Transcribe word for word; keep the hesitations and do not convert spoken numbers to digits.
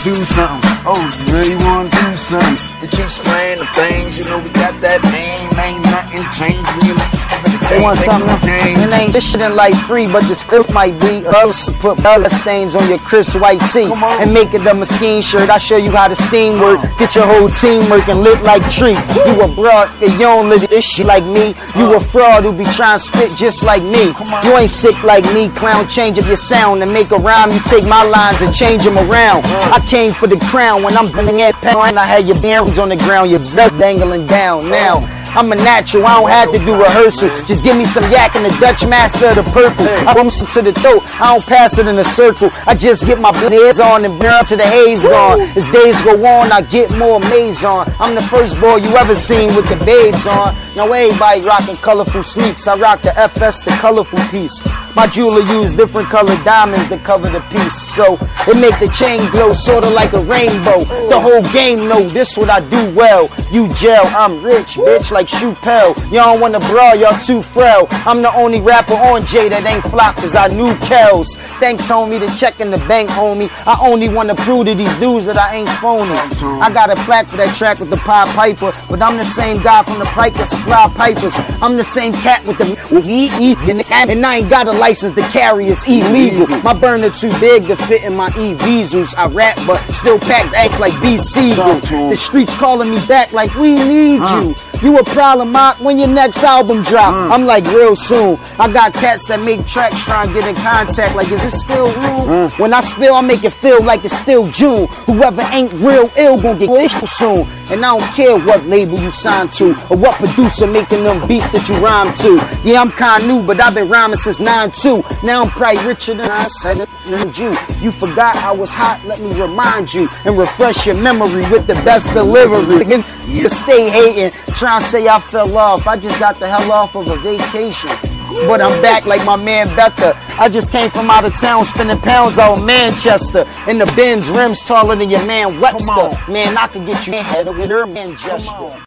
do something. Oh, you really wanna do something. We keep spraying the things, you know we got that name. Ain't nothing changed, you know. They want something? It ain't this shit ain't like free, but the script might be us to put color stains on your crisp white tee and make it a Mesquite shirt. I show you how to steam work, get your whole team working lit like tree. You a broad and you don't live this shit like me. You a fraud who be trying to spit just like me. You ain't sick like me, clown. Change up your sound and make a rhyme. You take my lines and change them around. I came for the crown when I'm bringing that pound. I had your bearings on the ground, your stuff dangling down. Now I'm a natural, I don't have to do rehearsal. Just give me some yak and the Dutch master of the purple. I bump some to the throat, I don't pass it in a circle. I just get my ears on and burn to the haze gone. As days go on, I get more maze on. I'm the first boy you ever seen with the babes on. Now everybody rocking colorful sneaks. I rock the F S, the colorful piece. My jeweler use different colored diamonds to cover the piece, so it make the chain glow sorta like a rainbow. The whole game know this what I do well. You gel, I'm rich, bitch, like Chappelle. Y'all don't wanna brawl, y'all too frail. I'm the only rapper on J that ain't flop, cause I knew Kells. Thanks, homie, to checking the bank, homie. I only wanna prove to these dudes that I ain't phony. I got a plaque for that track with the Pied Piper, but I'm the same guy from the Pike that supply pipers. I'm the same cat with the and I ain't got a license to carry, it's illegal. My burner too big to fit in my E-Visals. I rap but still packed acts like B. Siegel. The streets calling me back like we need you. You a problem, Mark, when your next album drop? I'm like real soon. I got cats that make tracks trying to get in contact like is it still room? When I spill I make it feel like it's still June. Whoever ain't real ill gon' get issue soon. And I don't care what label you sign to or what producer making them beats that you rhyme to. Yeah, I'm kinda new but I've been rhyming since nine two. Now I'm probably richer than I said it and you. If you forgot I was hot, let me remind you and refresh your memory with the best delivery. You stay hating, trying to say I fell off. I just got the hell off of a vacation. But I'm back like my man Becca. I just came from out of town spending pounds out in Manchester. In the Benz rims taller than your man Webster. Man, I could get you ahead with her man gesture.